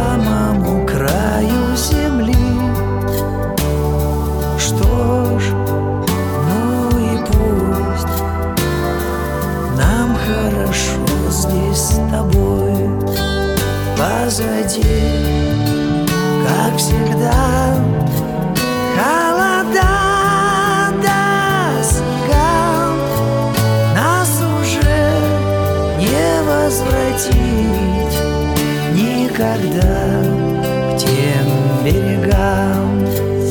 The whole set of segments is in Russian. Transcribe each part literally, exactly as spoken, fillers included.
самому краю земли. Что ж, ну и пусть, нам хорошо здесь с тобой. Позади, как всегда, холода до снега. Нас уже не возвратить никогда к тем берегам.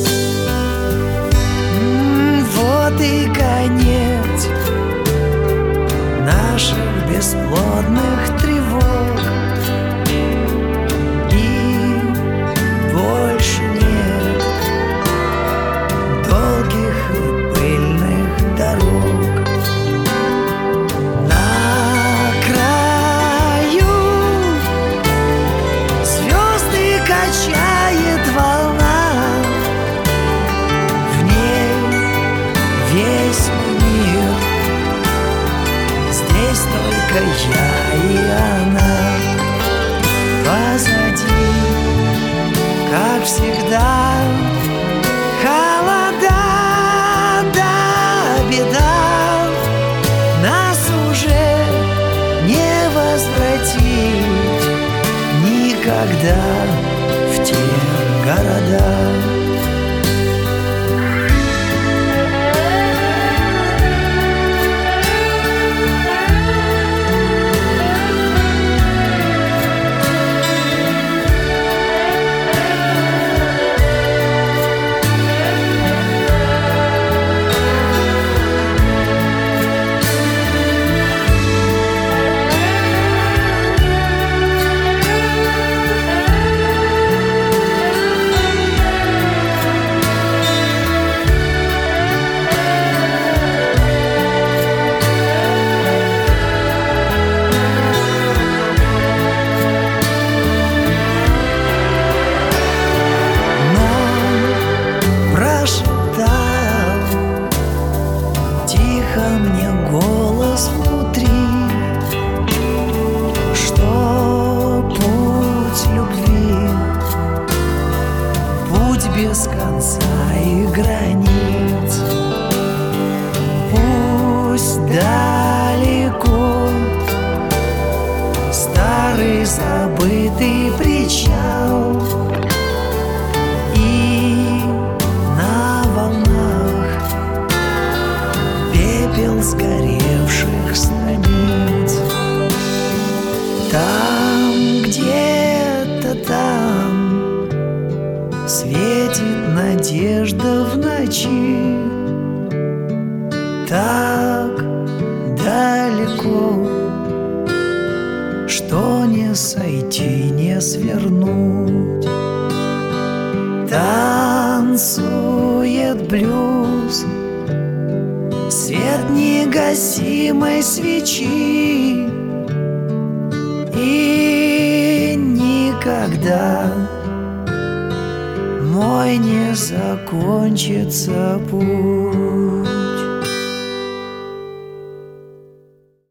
М, Вот и конец наших бесплодных тревог. И больше нет долгих и пыльных дорог. На краю звезды качает волна, в ней весь мир, здесь только я и она. Позади, как всегда, холода да беда. Нас уже не возвратить никогда в те города. Тихо мне голос внутри, что путь любви, путь без конца и границ. Пусть далеко старый забытый причал, и на волнах пепел сгоревших страниц. Там, где-то там светит надежда в ночи. Так далеко, что не сойти, не свернуть. Танцует блюз, свет негасимой свечи, и никогда мой не закончится путь.